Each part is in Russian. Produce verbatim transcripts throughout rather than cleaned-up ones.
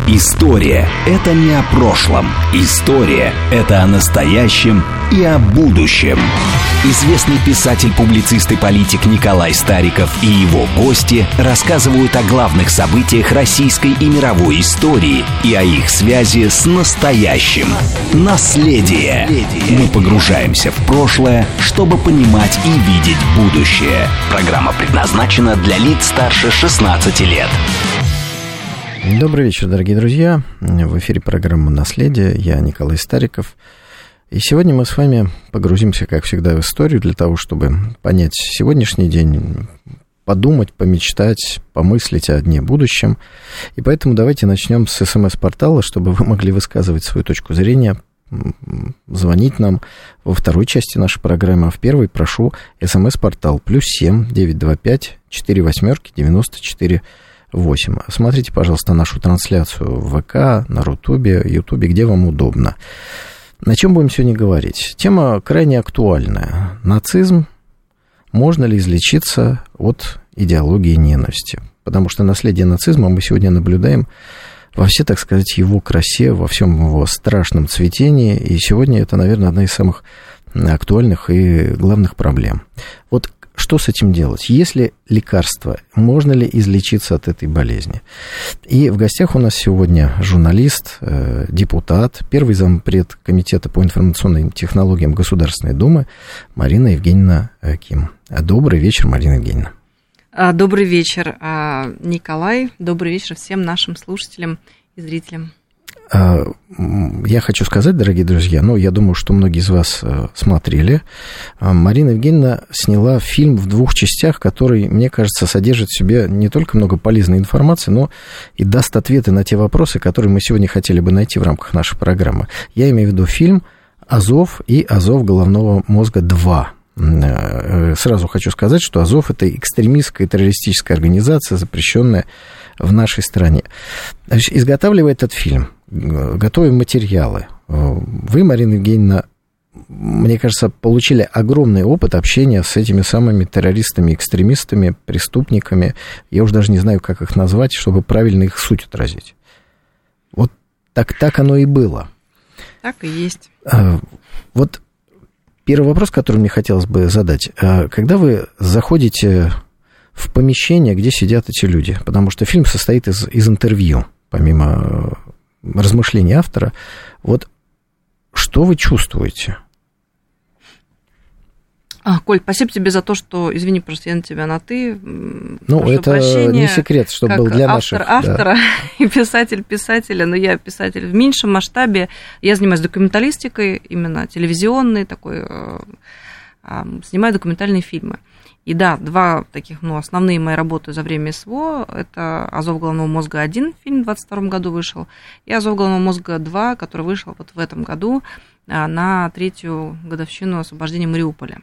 История – это не о прошлом. История – это о настоящем и о будущем. Известный писатель, публицист и политик Николай Стариков и его гости рассказывают о главных событиях российской и мировой истории и о их связи с настоящим. Наследие. Мы погружаемся в прошлое, чтобы понимать и видеть будущее. Программа предназначена для лиц старше шестнадцати лет. Добрый вечер, дорогие друзья. В эфире программа «Наследие». Я Николай Стариков. И сегодня мы с вами погрузимся, как всегда, в историю для того, чтобы понять сегодняшний день, подумать, помечтать, помыслить о дне будущем. И поэтому давайте начнем с СМС-портала, чтобы вы могли высказывать свою точку зрения, звонить нам во второй части нашей программы. А в первой прошу СМС-портал плюс семь девятьсот двадцать пять четыре восьмерки девяносто четыре восемь. Смотрите, пожалуйста, нашу трансляцию в ВК, на Рутубе, Ютубе, где вам удобно. На чем будем сегодня говорить? Тема крайне актуальная. Нацизм. Можно ли излечиться от идеологии ненависти? Потому что наследие нацизма мы сегодня наблюдаем во всей, так сказать, его красе, во всем его страшном цветении. И сегодня это, наверное, одна из самых актуальных и главных проблем. Вот что с этим делать? Есть ли лекарство? Можно ли излечиться от этой болезни? И в гостях у нас сегодня журналист, депутат, первый зампред Комитета по информационным технологиям Государственной Думы Марина Евгеньевна Ким. Добрый вечер, Марина Евгеньевна. Добрый вечер, Николай. Добрый вечер всем нашим слушателям и зрителям. Я хочу сказать, дорогие друзья, ну, я думаю, что многие из вас смотрели. Марина Евгеньевна сняла фильм в двух частях, который, мне кажется, содержит в себе не только много полезной информации, но и даст ответы на те вопросы, которые мы сегодня хотели бы найти в рамках нашей программы. Я имею в виду фильм «Азов» и «Азов головного мозга два». Сразу хочу сказать, что Азов – это экстремистская террористическая организация, запрещенная в нашей стране. Значит, изготавливая этот фильм, готовя материалы, вы, Марина Евгеньевна, мне кажется, получили огромный опыт общения с этими самыми террористами, экстремистами, преступниками. Я уже даже не знаю, как их назвать, чтобы правильно их суть отразить. Вот так, так оно и было. Так и есть. Вот первый вопрос, который мне хотелось бы задать. Когда вы заходите в помещение, где сидят эти люди, потому что фильм состоит из, из интервью, помимо размышлений автора, вот что вы чувствуете? А, Коль, спасибо тебе за то, что, извини, просто я на тебя на «ты». Ну, это прощения, не секрет, что был для автор наших. автора да. и писатель писателя, но я писатель в меньшем масштабе. Я занимаюсь документалистикой, именно телевизионной, такой, снимаю документальные фильмы. И да, два таких, ну, основные мои работы за время СВО, это «Азов головного мозга один», фильм в двадцать втором году вышел, и «Азов головного мозга два», который вышел вот в этом году на третью годовщину освобождения Мариуполя.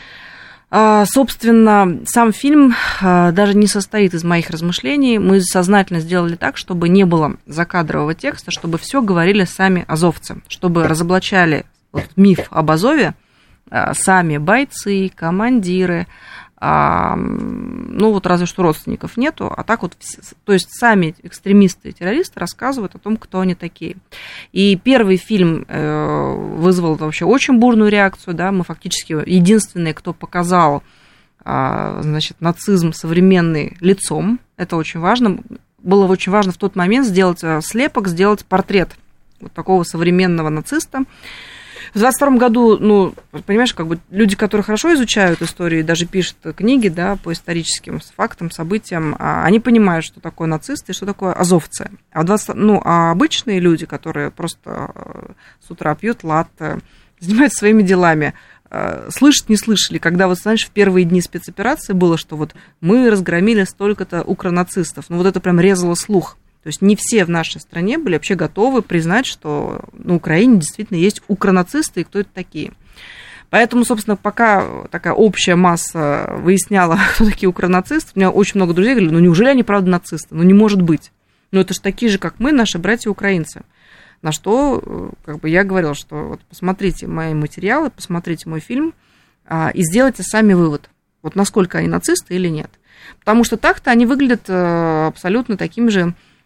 Собственно, сам фильм даже не состоит из моих размышлений. Мы сознательно сделали так, чтобы не было закадрового текста, чтобы все говорили сами азовцы, чтобы разоблачали вот миф об Азове сами бойцы, командиры. А, ну, вот разве что родственников нету, а так вот, то есть сами экстремисты и террористы рассказывают о том, кто они такие. И первый фильм э, вызвал вообще очень бурную реакцию, да, мы фактически единственные, кто показал, э, значит, нацизм современный лицом, это очень важно, было очень важно в тот момент сделать слепок, сделать портрет вот такого современного нациста. В двадцать втором году, ну, понимаешь, как бы люди, которые хорошо изучают историю и даже пишут книги, да, по историческим фактам, событиям, они понимают, что такое нацисты и что такое азовцы. А, двадцать, ну, а обычные люди, которые просто с утра пьют латте, занимаются своими делами, слышать не слышали, когда, вот, знаешь, в первые дни спецоперации было, что вот мы разгромили столько-то укронацистов, ну, вот это прям резало слух. То есть не все в нашей стране были вообще готовы признать, что на Украине действительно есть укронацисты и кто это такие. Поэтому, собственно, пока такая общая масса выясняла, кто такие укронацисты, у меня очень много друзей говорили, ну неужели они правда нацисты? Ну не может быть. Ну это же такие же, как мы, наши братья-украинцы. На что как бы, я говорила, что вот посмотрите мои материалы, посмотрите мой фильм и сделайте сами вывод, вот насколько они нацисты или нет. Потому что так-то они выглядят абсолютно таким же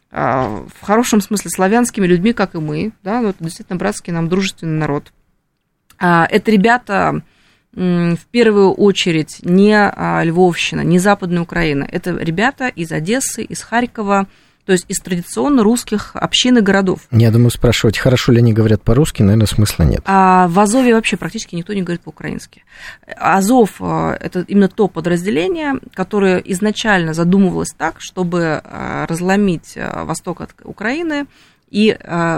в хорошем смысле славянскими людьми, как и мы, да, вот действительно братский нам дружественный народ. Это ребята, в первую очередь, не Львовщина, не Западная Украина, это ребята из Одессы, из Харькова, то есть из традиционно русских общин и городов. Я думаю, спрашивать, хорошо ли они говорят по-русски, наверное, смысла нет. А в Азове вообще практически никто не говорит по-украински. Азов – это именно то подразделение, которое изначально задумывалось так, чтобы разломить восток от Украины и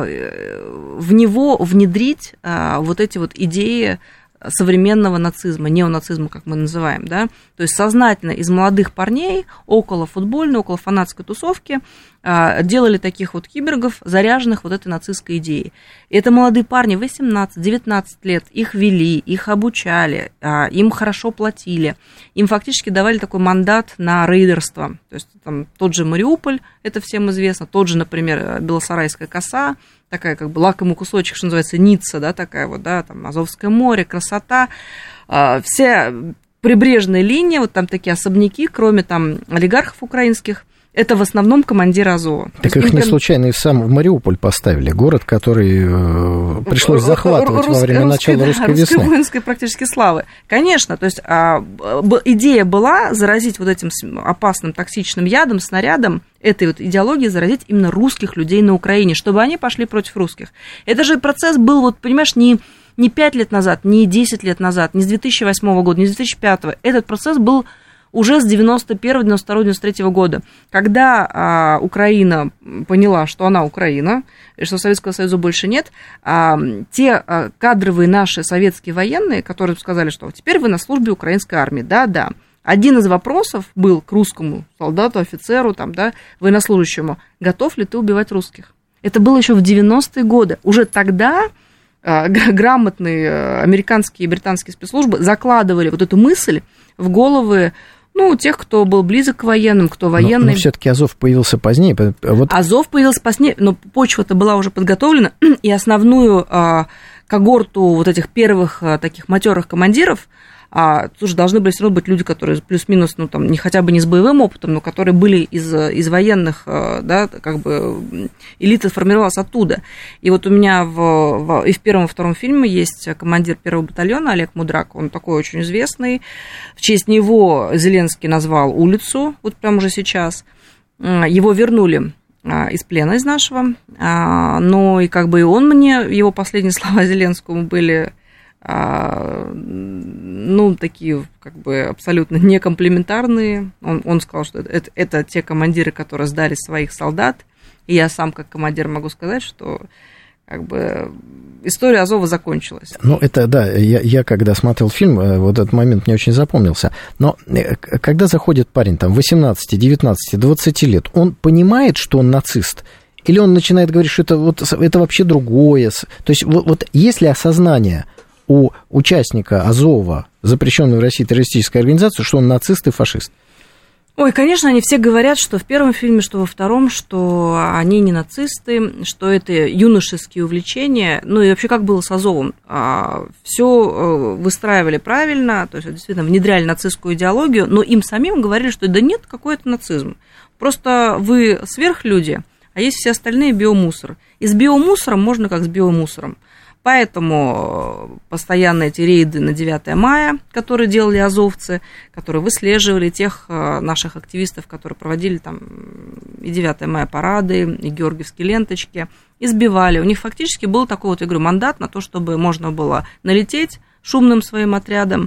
в него внедрить вот эти вот идеи современного нацизма, неонацизма, как мы называем, да, то есть сознательно из молодых парней около футбольной, около фанатской тусовки делали таких вот киборгов, заряженных вот этой нацистской идеей. И это молодые парни, восемнадцать-девятнадцать лет, их вели, их обучали, им хорошо платили, им фактически давали такой мандат на рейдерство, то есть там тот же Мариуполь, это всем известно, тот же, например, Белосарайская коса, такая как бы лакомый кусочек, что называется, Ницца, да, такая вот, да, там Азовское море, красота, вся прибрежная линия, вот там такие особняки, кроме там олигархов украинских, это в основном командиры Азова. Так их не прям... случайно и сам в Мариуполь поставили, город, который э, пришлось захватывать Рус... во время русской, начала да, русской весны. Русской воинской практически славы. Конечно, то есть а, идея была заразить вот этим опасным токсичным ядом, снарядом, этой вот идеологией заразить именно русских людей на Украине, чтобы они пошли против русских. Это же процесс был, вот понимаешь, не... не пять лет назад, не десять лет назад, не с две тысячи восьмого года, не с две тысячи пятого. Этот процесс был уже с девяносто первого, девяносто второго, девяносто третьего года, когда а, Украина поняла, что она Украина, и что Советского Союза больше нет, а, те а, кадровые наши советские военные, которые сказали, что теперь вы на службе украинской армии, да-да. Один из вопросов был к русскому солдату, офицеру, там, да, военнослужащему, готов ли ты убивать русских? Это было еще в девяностые годы. Уже тогда грамотные американские и британские спецслужбы закладывали вот эту мысль в головы, ну, тех, кто был близок к военным, кто военный. Но, но все-таки Азов появился позднее. Вот... Азов появился позднее, но почва-то была уже подготовлена, и основную а, когорту вот этих первых а, таких матерых командиров, а, слушай, должны были все равно быть люди, которые плюс-минус, ну, там, не хотя бы не с боевым опытом, но которые были из, из военных, да, как бы элита сформировалась оттуда. И вот у меня в, в, и в первом, и втором фильме есть командир первого батальона Олег Мудрак, он такой очень известный. В честь него Зеленский назвал улицу, вот прямо уже сейчас. Его вернули из плена, из нашего, но и как бы и он мне, его последние слова Зеленскому были... ну, такие, как бы, абсолютно некомплиментарные. Он, он сказал, что это, это те командиры, которые сдали своих солдат, и я сам, как командир, могу сказать, что, как бы, история Азова закончилась. Ну, это, да, я, я когда смотрел фильм, вот этот момент мне очень запомнился, но когда заходит парень, там, восемнадцать, девятнадцать, двадцать лет, он понимает, что он нацист, или он начинает говорить, что это, вот, это вообще другое? То есть, вот, вот есть ли осознание у участника Азова, запрещенной в России террористической организации, что он нацист и фашист? Ой, конечно, они все говорят, что в первом фильме, что во втором, что они не нацисты, что это юношеские увлечения. Ну и вообще, как было с Азовом? Все выстраивали правильно, то есть действительно внедряли нацистскую идеологию, но им самим говорили, что да нет, какой это нацизм. Просто вы сверхлюди, а есть все остальные биомусор. И с биомусором можно как с биомусором. Поэтому постоянно эти рейды на девятое мая, которые делали азовцы, которые выслеживали тех наших активистов, которые проводили там и девятое мая парады, и георгиевские ленточки, избивали. У них фактически был такой вот, я говорю, мандат на то, чтобы можно было налететь шумным своим отрядом,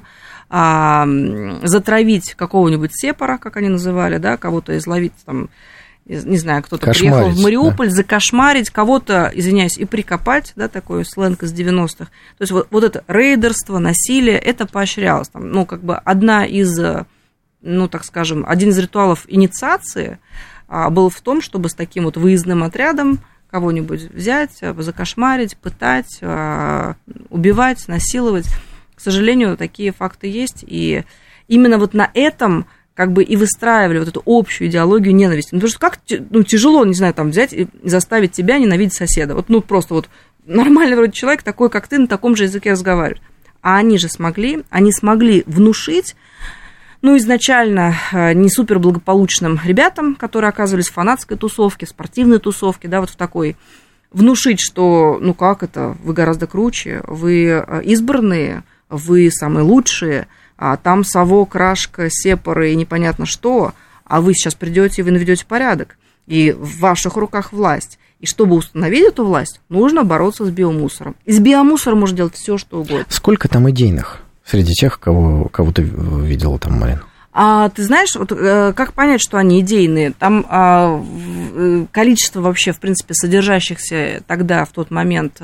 затравить какого-нибудь сепара, как они называли, да, кого-то изловить там, не знаю, кто-то приехал в Мариуполь, да, закошмарить, кого-то, извиняюсь, и прикопать, да, такой сленг из девяностых. То есть вот, вот это рейдерство, насилие, это поощрялось. Там, ну, как бы одна из, ну, так скажем, один из ритуалов инициации а, был в том, чтобы с таким вот выездным отрядом кого-нибудь взять, закошмарить, пытать, а, убивать, насиловать. К сожалению, такие факты есть, и именно вот на этом как бы и выстраивали вот эту общую идеологию ненависти. Ну, потому что как, ну, тяжело, не знаю, там, взять и заставить тебя ненавидеть соседа. Вот, ну, просто вот нормальный вроде человек, такой, как ты, на таком же языке разговаривает. А они же смогли, они смогли внушить, ну, изначально не супер благополучным ребятам, которые оказывались в фанатской тусовке, в спортивной тусовке, да, вот в такой, внушить, что, ну, как это, вы гораздо круче, вы избранные, вы самые лучшие, а там совок, рашка, сепары и непонятно что, а вы сейчас придете и вы наведете порядок, и в ваших руках власть. И чтобы установить эту власть, нужно бороться с биомусором. И с биомусором можно делать все, что угодно. Сколько там идейных среди тех, кого, кого ты видела там, Марина? А ты знаешь, вот, как понять, что они идейные? Там а, количество вообще, в принципе, содержащихся тогда, в тот момент,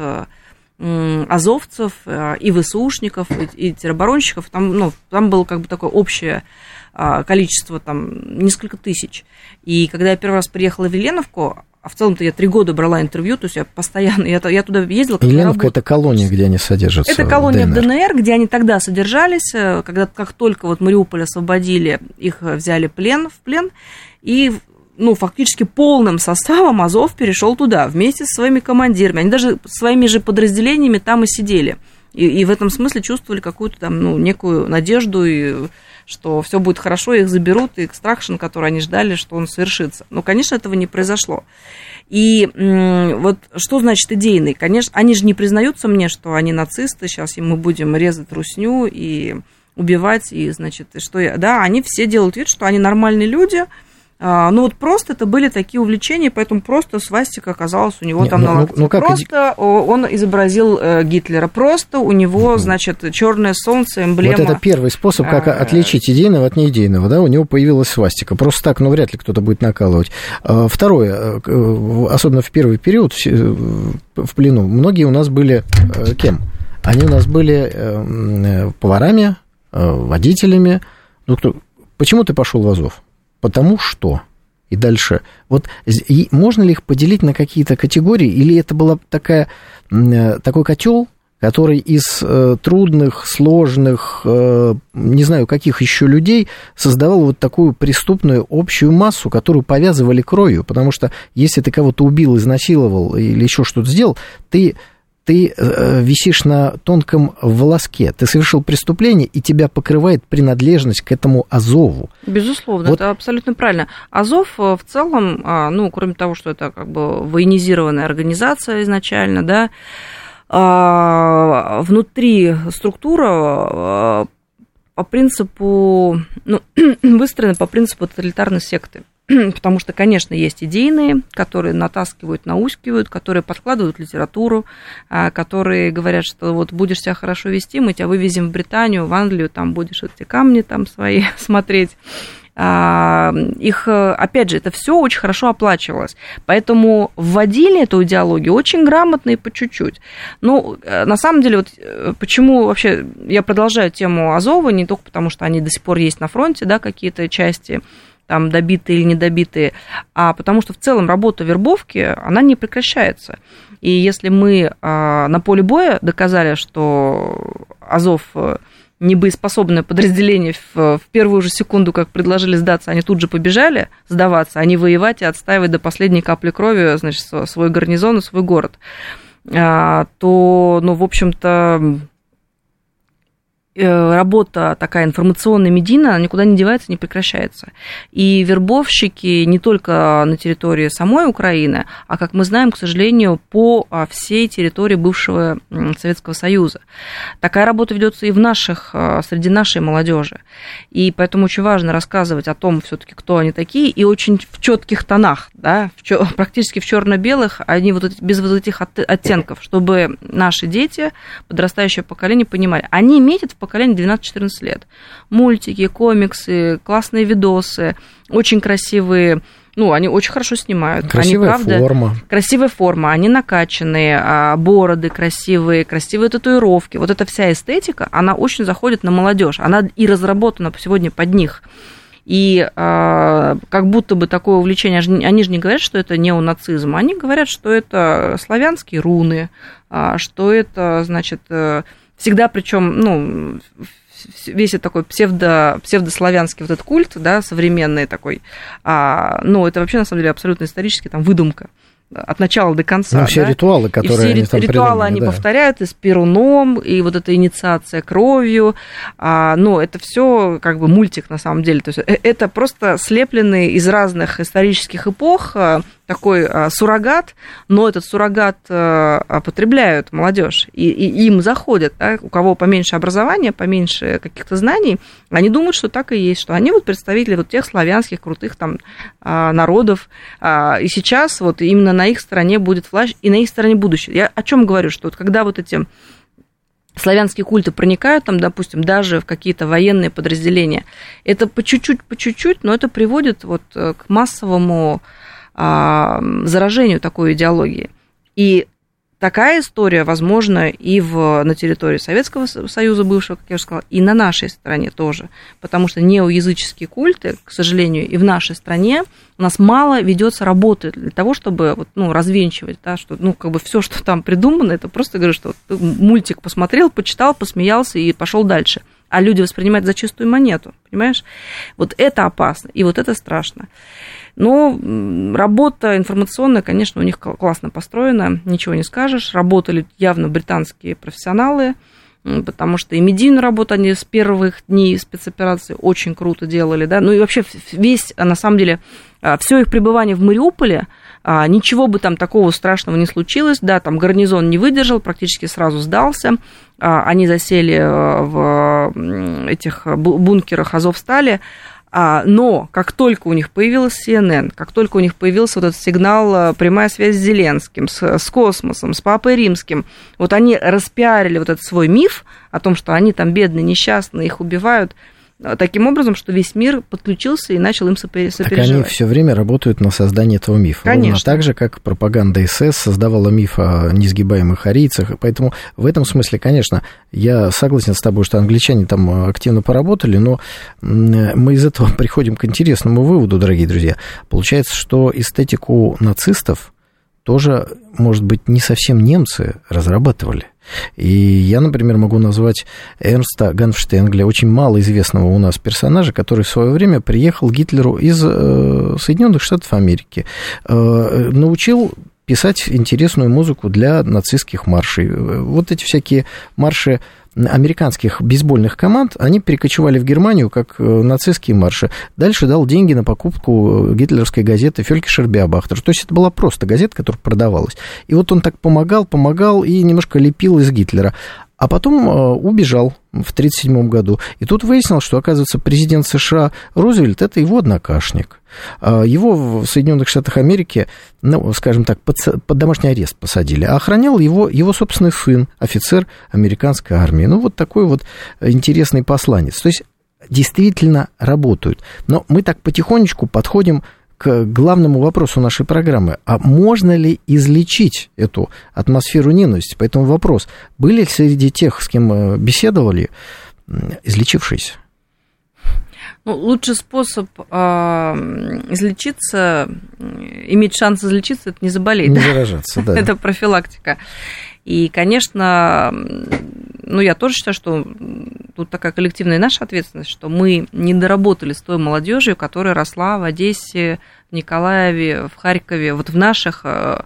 азовцев и ВСУшников, и тероборонщиков, там, ну, там было как бы такое общее количество, там, несколько тысяч. И когда я первый раз приехала в Еленовку, а в целом-то я три года брала интервью, то есть я постоянно, я, я туда ездила. Еленовка – это колония, где они содержатся. Это колония в ДНР, где они тогда содержались, когда, как только вот Мариуполь освободили, их взяли плен, в плен, и, ну, фактически полным составом Азов перешел туда, вместе со своими командирами. Они даже своими же подразделениями там и сидели. И, и в этом смысле чувствовали какую-то там, ну, некую надежду, и, что все будет хорошо, их заберут, и экстракшн, который они ждали, что он совершится. Но, конечно, этого не произошло. И м- вот что значит идейный? Конечно, они же не признаются мне, что они нацисты, сейчас мы будем резать русню и убивать, и, значит, что я... Да, они все делают вид, что они нормальные люди. Ну, вот просто это были такие увлечения, поэтому просто свастика оказалась у него. Не, там ну, на локте. Ну, как просто иди... он изобразил Гитлера, просто у него, значит, черное солнце, эмблема. Вот это первый способ, как отличить идейного от неидейного, да, у него появилась свастика. Просто так, ну, вряд ли кто-то будет накалывать. Второе, особенно в первый период в плену, многие у нас были кем? Они у нас были поварами, водителями. Ну, кто... Почему ты пошел в Азов? Потому что, и дальше, вот и можно ли их поделить на какие-то категории, или это была такая, такой котел, который из э, трудных, сложных, э, не знаю, каких еще людей создавал вот такую преступную общую массу, которую повязывали кровью, потому что если ты кого-то убил, изнасиловал или еще что-то сделал, ты... ты висишь на тонком волоске, ты совершил преступление, и тебя покрывает принадлежность к этому Азову. Безусловно, вот. Это абсолютно правильно. Азов в целом, ну, кроме того, что это как бы военизированная организация изначально, да, внутри структура по принципу, ну, выстроена по принципу тоталитарной секты. Потому что, конечно, есть идейные, которые натаскивают, наускивают, которые подкладывают литературу, которые говорят, что вот будешь себя хорошо вести, мы тебя вывезем в Британию, в Англию, там будешь эти камни там свои смотреть. Их, опять же, это все очень хорошо оплачивалось. Поэтому вводили эту идеологию очень грамотно и по чуть-чуть. Ну, на самом деле, вот почему вообще я продолжаю тему Азова, не только потому, что они до сих пор есть на фронте, да, какие-то части, там, добитые или недобитые, а потому что в целом работа вербовки, она не прекращается. И если мы на поле боя доказали, что Азов небоеспособное подразделение в, в первую же секунду, как предложили сдаться, они тут же побежали сдаваться, а не воевать и отстаивать до последней капли крови, значит, свой гарнизон и свой город, то, ну, в общем-то, работа такая информационная, медийная, она никуда не девается, не прекращается. И вербовщики не только на территории самой Украины, а, как мы знаем, к сожалению, по всей территории бывшего Советского Союза. Такая работа ведется и в наших, среди нашей молодежи. И поэтому очень важно рассказывать о том, все-таки, кто они такие, и очень в четких тонах, да, в чё, практически в черно-белых, они вот эти, без вот этих оттенков, чтобы наши дети, подрастающее поколение, понимали, они метят в поколение двенадцать-четырнадцать лет. Мультики, комиксы, классные видосы, очень красивые, ну, они очень хорошо снимают. Красивая они, правда, форма. Красивая форма, они накачанные, бороды красивые, красивые татуировки. Вот эта вся эстетика, она очень заходит на молодежь. Она и разработана сегодня под них. И э, как будто бы такое увлечение, они же не говорят, что это неонацизм, они говорят, что это славянские руны, что это, значит, всегда, причем, ну, весь этот такой псевдо, псевдославянский вот этот культ, да, современный такой, а, ну, это вообще, на самом деле, абсолютно исторически, там, выдумка. от начала до конца. Ну, все да? ритуалы, которые и все они там ритуалы они да. повторяют, и с перуном, и вот эта инициация кровью. А, но это все как бы мультик на самом деле. То есть это просто слепленный из разных исторических эпох такой суррогат, но этот суррогат потребляют молодежь, и, и им заходят, да? У кого поменьше образования, поменьше каких-то знаний, они думают, что так и есть, что они вот представители вот тех славянских крутых там народов, и сейчас вот именно на их стороне будет власть, и на их стороне будущее. Я о чем говорю, что вот когда вот эти славянские культы проникают там, допустим, даже в какие-то военные подразделения, это по чуть-чуть, по чуть-чуть, но это приводит вот к массовому заражению такой идеологии. И такая история возможна и в, на территории Советского Союза бывшего, как я уже сказала, и на нашей стране тоже. Потому что неоязыческие культы, к сожалению, и в нашей стране у нас мало ведется работы для того, чтобы вот, ну, развенчивать, да, что ну, как бы все, что там придумано, это просто, говорю, что вот, мультик посмотрел, почитал, посмеялся и пошел дальше. А люди воспринимают за чистую монету, понимаешь? Вот это опасно, и вот это страшно. Но работа информационная, конечно, у них классно построена, ничего не скажешь. Работали явно британские профессионалы, потому что и медийную работу они с первых дней спецоперации очень круто делали, да. Ну и вообще весь, на самом деле, все их пребывание в Мариуполе, ничего бы там такого страшного не случилось, да, там гарнизон не выдержал, практически сразу сдался, они засели в этих бункерах Азовстали. Но как только у них появилась си эн эн, как только у них появился вот этот сигнал, прямая связь с Зеленским, с, с космосом, с Папой Римским, вот они распиарили вот этот свой миф о том, что они там бедные, несчастные, их убивают, таким образом, что весь мир подключился и начал им сопереживать. Так они все время работают на создание этого мифа. Конечно. Ровно так же, как пропаганда эс эс создавала миф о несгибаемых арийцах. Поэтому в этом смысле, конечно, я согласен с тобой, что англичане там активно поработали, но мы из этого приходим к интересному выводу, дорогие друзья. Получается, что эстетику нацистов тоже, может быть, не совсем немцы разрабатывали. И я, например, могу назвать Эрнста Ганфштенгля, очень малоизвестного у нас персонажа, который в свое время приехал к Гитлеру из э, Соединенных Штатов Америки, э, научил писать интересную музыку для нацистских маршей. Вот эти всякие марши американских бейсбольных команд, они перекочевали в Германию как нацистские марши. Дальше дал деньги на покупку гитлеровской газеты «Фелькишер Беобахтер». То есть это была просто газета, которая продавалась. И вот он так помогал, помогал и немножко лепил из Гитлера. А потом убежал в тридцать седьмом году. И тут выяснилось, что, оказывается, президент США Рузвельт – это его однокашник. Его в Соединенных Штатах Америки, ну, скажем так, под, под домашний арест посадили. А охранял его, его собственный сын, офицер американской армии. Ну, вот такой вот интересный посланец. То есть, действительно работают. Но мы так потихонечку подходим к главному вопросу нашей программы. А можно ли излечить эту атмосферу ненависти? Поэтому вопрос, были ли среди тех, с кем беседовали, излечившиеся? Ну, лучший способ э, излечиться, иметь шанс излечиться, это не заболеть. Не заражаться, да. Это профилактика. И, конечно, ну, я тоже считаю, что тут такая коллективная наша ответственность, что мы не доработали с той молодежью, которая росла в Одессе, в Николаеве, в Харькове, вот в наших,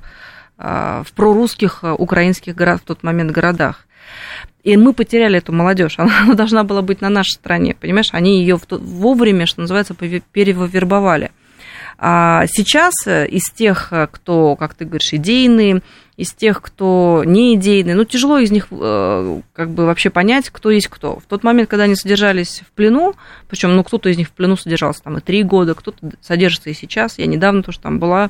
в прорусских украинских городах, в тот момент городах. И мы потеряли эту молодежь, она должна была быть на нашей стороне, понимаешь, они ее вовремя, что называется, перевербовали. А сейчас из тех, кто, как ты говоришь, идейные, из тех, кто не идейный, ну, тяжело из них как бы вообще понять, кто есть кто. В тот момент, когда они содержались в плену, причем, ну, кто-то из них в плену содержался там и три года, кто-то содержится и сейчас, я недавно тоже там была,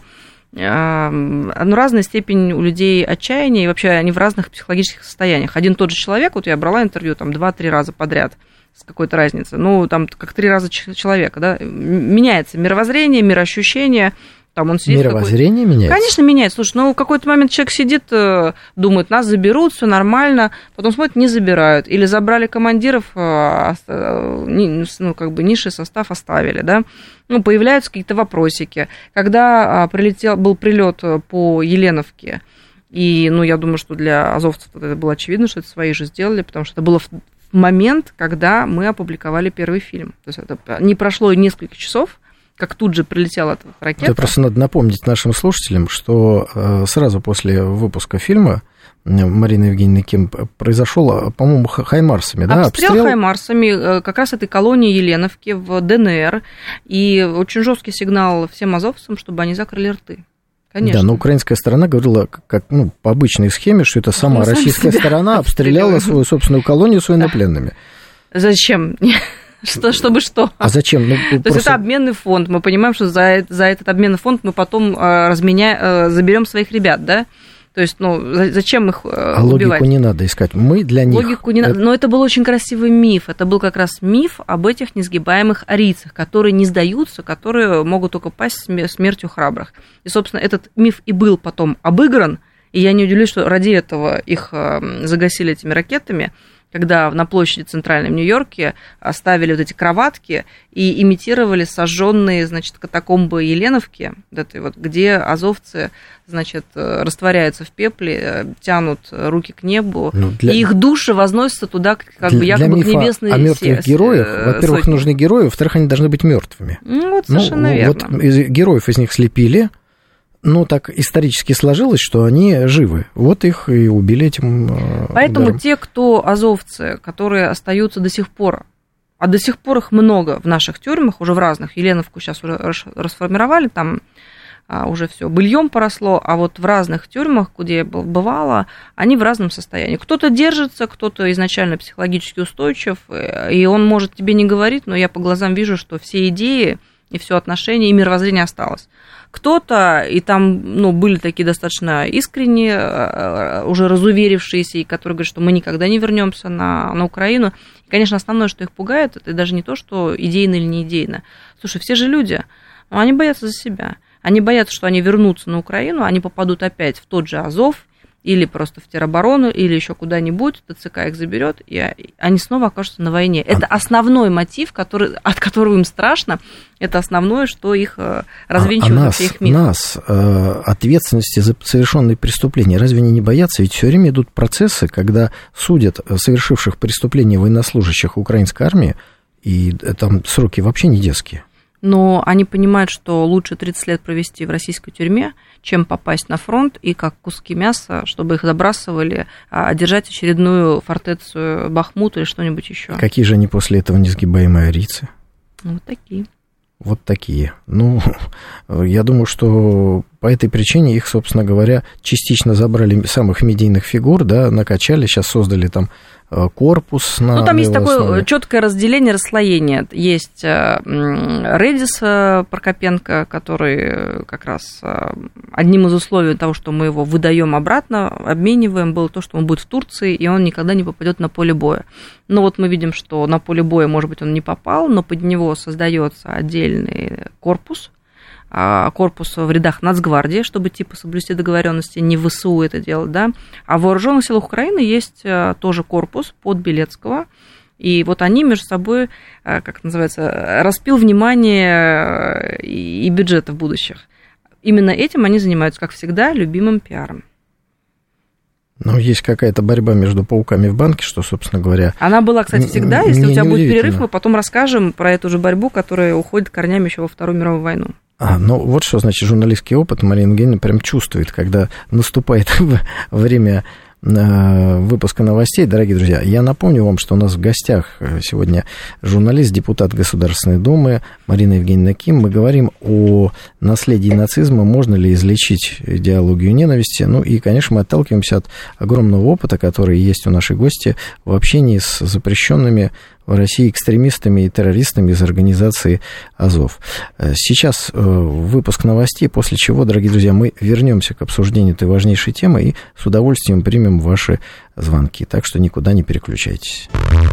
ну, разная степень у людей отчаяния, и вообще они в разных психологических состояниях. Один тот же человек, вот я брала интервью там два-три раза подряд, с какой-то разницей, ну, там, как три раза человека, да, меняется мировоззрение, мироощущение, там он сидит... Мировоззрение какой... меняется? Конечно, меняется. Слушай, ну, в какой-то момент человек сидит, думает, нас заберут, все нормально, потом смотрит, не забирают, или забрали командиров, ну, как бы низший состав оставили, да, ну, появляются какие-то вопросики. Когда прилетел, был прилет по Еленовке, и, ну, я думаю, что для азовцев это было очевидно, что это свои же сделали, потому что это было в момент, когда мы опубликовали первый фильм. То есть это не прошло и несколько часов, как тут же прилетела эта ракета. Это просто надо напомнить нашим слушателям, что э, сразу после выпуска фильма Марины Евгеньевны Ким произошел, по-моему, хаймарсами, да? Обстрел, Обстрел хаймарсами как раз этой колонии Еленовки в ДНР, и очень жесткий сигнал всем азовцам, чтобы они закрыли рты. Конечно. Да, но украинская сторона говорила, как, ну, по обычной схеме, что это сама ну, российская сторона обстреляла свою собственную колонию с военнопленными. Зачем? Что, чтобы что? А зачем? Ну, То просто... есть это обменный фонд. Мы понимаем, что за, за этот обменный фонд мы потом разменя... заберем своих ребят, да? То есть, ну, зачем их а убивать? Логику не надо искать. Мы для них... Логику не надо. Но это был очень красивый миф. Это был как раз миф об этих несгибаемых арийцах, которые не сдаются, которые могут только пасть смертью храбрых. И, собственно, этот миф и был потом обыгран. И я не удивлюсь, что ради этого их загасили этими ракетами, когда на площади центральной в Нью-Йорке оставили вот эти кроватки и имитировали сожженные, значит, катакомбы Еленовки, вот, где азовцы, значит, растворяются в пепле, тянут руки к небу, ну, для... и их души возносятся туда, как для, бы якобы к небесной о мертвых с... героях, во-первых, сотни. нужны герои, во-вторых, они должны быть мертвыми. Ну, вот совершенно ну, верно. Вот из, героев из них слепили. Ну, так исторически сложилось, что они живы. Вот их и убили этим Поэтому ударом. Те, кто азовцы, которые остаются до сих пор, а до сих пор их много в наших тюрьмах, уже в разных, Еленовку сейчас уже расформировали, там уже все быльем поросло, а вот в разных тюрьмах, где я бывала, они в разном состоянии. Кто-то держится, кто-то изначально психологически устойчив, и он может тебе не говорить, но я по глазам вижу, что все идеи и все отношения, и мировоззрение осталось. Кто-то, и там, ну, были такие достаточно искренние, уже разуверившиеся, и которые говорят, что мы никогда не вернемся на, на Украину. И, конечно, основное, что их пугает, это даже не то, что идейно или не идейно. Слушай, все же люди, они боятся за себя. Они боятся, что они вернутся на Украину, они попадут опять в тот же Азов, или просто в тероборону, или еще куда-нибудь, ТЦК их заберет, и они снова окажутся на войне. Это основной мотив, который, от которого им страшно, это основное, что их развенчивает а, а во всех мирах. Нас, э, ответственности за совершенные преступления, разве они не боятся? Ведь все время идут процессы, когда судят совершивших преступления военнослужащих украинской армии, и там сроки вообще не детские. Но они понимают, что лучше тридцать лет провести в российской тюрьме, чем попасть на фронт и как куски мяса, чтобы их забрасывали, а держать очередную фортецию Бахмут или что-нибудь еще. Какие же они после этого несгибаемые арийцы? Вот такие. Вот такие. Ну, я думаю, что по этой причине их, собственно говоря, частично забрали самых медийных фигур, да, накачали, сейчас создали там корпус. На ну, там есть основе. Такое четкое разделение, расслоение. Есть Редис Прокопенко, который как раз одним из условий того, что мы его выдаем обратно, обмениваем, было то, что он будет в Турции, и он никогда не попадет на поле боя. Но вот мы видим, что на поле боя, может быть, он не попал, но под него создается отдельный корпус, корпус в рядах Нацгвардии, чтобы типа соблюсти договоренности, не в ВСУ это делать, да. А в вооруженных силах Украины есть тоже корпус под Белецкого, и вот они между собой, как это называется, распил внимание и бюджетов будущих. Именно этим они занимаются, как всегда, любимым пиаром. Ну, есть какая-то борьба между пауками в банке, что, собственно говоря... Она была, кстати, всегда. Если у тебя будет перерыв, мы потом расскажем про эту же борьбу, которая уходит корнями еще во Вторую мировую войну. А, ну, вот что значит журналистский опыт. Марина Евгеньевна прям чувствует, когда наступает время выпуска новостей. Дорогие друзья, я напомню вам, что у нас в гостях сегодня журналист, депутат Государственной Думы Марина Евгеньевна Ким. Мы говорим о наследии нацизма, можно ли излечить идеологию ненависти. Ну и, конечно, мы отталкиваемся от огромного опыта, который есть у нашей гости в общении с запрещенными в России экстремистами и террористами из организации Азов. Сейчас выпуск новостей, после чего, дорогие друзья, мы вернемся к обсуждению этой важнейшей темы и с удовольствием примем ваши звонки. Так что никуда не переключайтесь.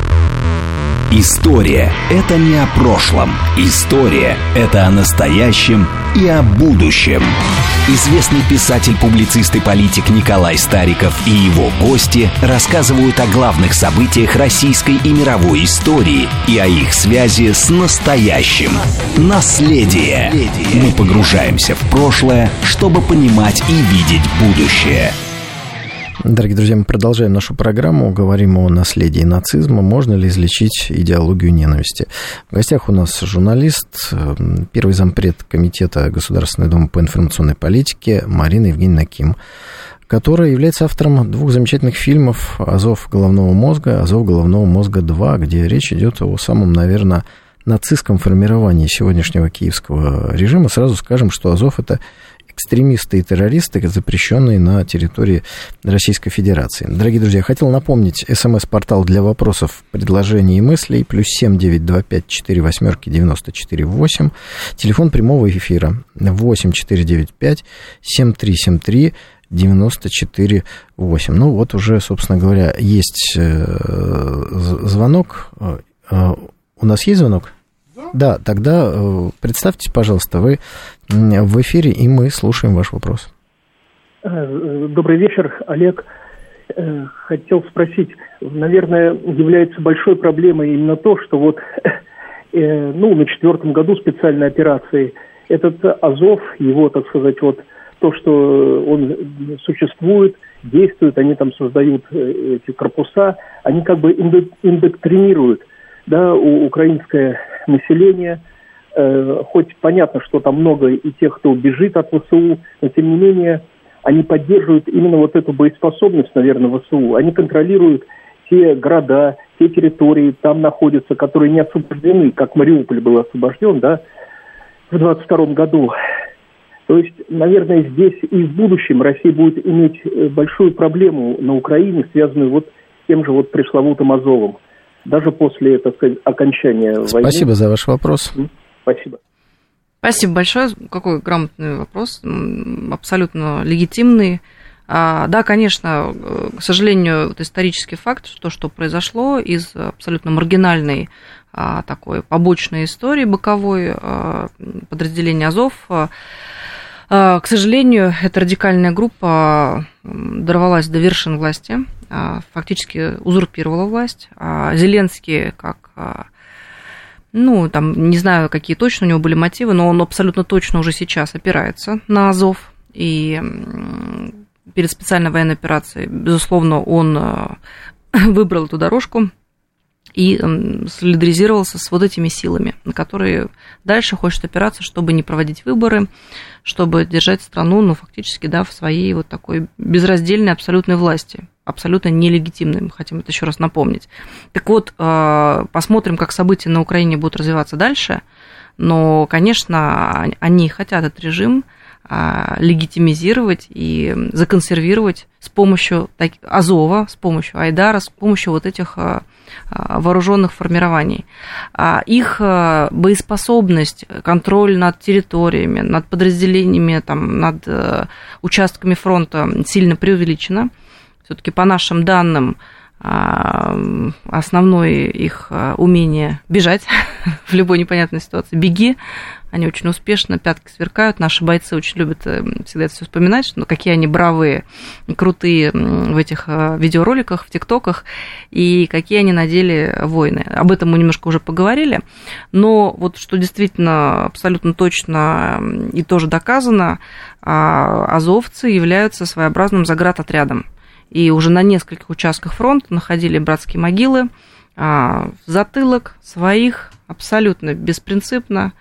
История – это не о прошлом. История – это о настоящем и о будущем. Известный писатель, публицист и политик Николай Стариков и его гости рассказывают о главных событиях российской и мировой истории и о их связи с настоящим. Наследие. Мы погружаемся в прошлое, чтобы понимать и видеть будущее. Дорогие друзья, мы продолжаем нашу программу, говорим о наследии нацизма, можно ли излечить идеологию ненависти. В гостях у нас журналист, первый зампред Комитета Государственной Думы по информационной политике Марина Евгеньевна Ким, которая является автором двух замечательных фильмов «Азов головного мозга», «Азов головного мозга два», где речь идет о самом, наверное, нацистском формировании сегодняшнего киевского режима. Сразу скажем, что Азов – это экстремисты и террористы, запрещенные на территории Российской Федерации. Дорогие друзья, хотел напомнить, смс-портал для вопросов, предложений и мыслей, плюс семь девять два пять четыре восьмерки девяносто четыре восемь, телефон прямого эфира восемь четыре девять пять семь три семь три девяносто четыре восемь. Ну, вот уже, собственно говоря, есть звонок. У нас есть звонок? Да, тогда представьтесь, пожалуйста, вы в эфире, и мы слушаем ваш вопрос. Добрый вечер, Олег. Хотел спросить, наверное, является большой проблемой именно то, что вот ну, на четвертом году специальной операции этот Азов, его, так сказать, вот то, что он существует, действует, они там создают эти корпуса, они как бы индоктринируют, да, украинское население, э, хоть понятно, что там много и тех, кто бежит от ВСУ, но тем не менее они поддерживают именно вот эту боеспособность, наверное, ВСУ. Они контролируют те города, те территории там находятся, которые не освобождены, как Мариуполь был освобожден, да, в двадцать втором году. То есть, наверное, здесь и в будущем Россия будет иметь большую проблему на Украине, связанную вот с тем же вот пресловутым Азовом. Даже после, так сказать, окончания войны. Спасибо за ваш вопрос. Спасибо. Спасибо большое. Какой грамотный вопрос. Абсолютно легитимный. А, да, конечно, к сожалению, вот исторический факт, то, что произошло из абсолютно маргинальной а, такой побочной истории боковой а, подразделения Азов, а, к сожалению, эта радикальная группа дорвалась до вершин власти, фактически узурпировала власть. Зеленский, как, ну, там, не знаю, какие точно у него были мотивы, но он абсолютно точно уже сейчас опирается на Азов. И перед специальной военной операцией, безусловно, он выбрал эту дорожку и солидаризировался с вот этими силами, на которые дальше хочет опираться, чтобы не проводить выборы, чтобы держать страну, ну, фактически, да, в своей вот такой безраздельной абсолютной власти, абсолютно нелегитимной, мы хотим это еще раз напомнить. Так вот, посмотрим, как события на Украине будут развиваться дальше, но, конечно, они хотят этот режим легитимизировать и законсервировать с помощью Азова, с помощью Айдара, с помощью вот этих вооруженных формирований. Их боеспособность, контроль над территориями, над подразделениями, там, над участками фронта сильно преувеличена. Все-таки по нашим данным, основное их умение бежать в любой непонятной ситуации. Беги. Они очень успешно, пятки сверкают. Наши бойцы очень любят всегда это все вспоминать, что, ну, какие они бравые, крутые в этих видеороликах, в тиктоках, и какие они на деле воины. Об этом мы немножко уже поговорили. Но вот что действительно абсолютно точно и тоже доказано, азовцы являются своеобразным заградотрядом. И уже на нескольких участках фронта находили братские могилы, в затылок своих, абсолютно беспринципно.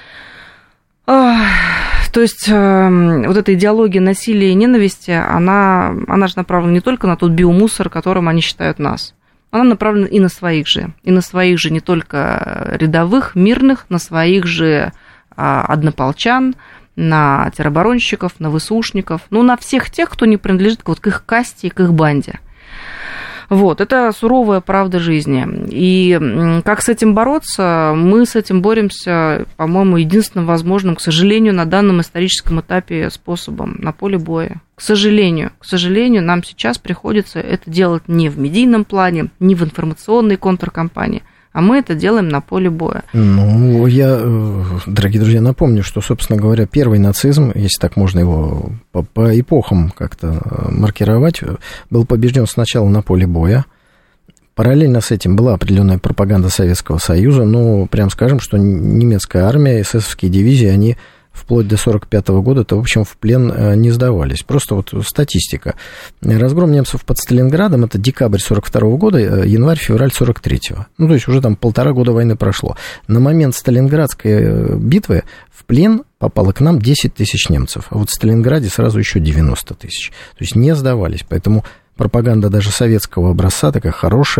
То есть вот эта идеология насилия и ненависти, она, она же направлена не только на тот биомусор, которым они считают нас. Она направлена и на своих же. И на своих же не только рядовых, мирных, на своих же однополчан, на тероборонщиков, на ВСУшников, ну, на всех тех, кто не принадлежит вот к их касте и к их банде. Вот, это суровая правда жизни. И как с этим бороться? Мы с этим боремся, по-моему, единственным возможным, к сожалению, на данном историческом этапе способом, на поле боя. К сожалению, к сожалению, нам сейчас приходится это делать не в медийном плане, не в информационной контркампании, а мы это делаем на поле боя. Ну, я, дорогие друзья, напомню, что, собственно говоря, первый нацизм, если так можно его по, по эпохам как-то маркировать, был побежден сначала на поле боя. Параллельно с этим была определенная пропаганда Советского Союза, но прям скажем, что немецкая армия, эсэсовские дивизии, они вплоть до сорок пятого года, то, в общем, в плен не сдавались. Просто вот статистика. Разгром немцев под Сталинградом — это декабрь сорок второго года, январь-февраль сорок третьего. Ну, то есть уже там полтора года войны прошло. На момент Сталинградской битвы в плен попало к нам десять тысяч немцев, а вот в Сталинграде сразу еще девяносто тысяч. То есть не сдавались, поэтому пропаганда даже советского образца, такая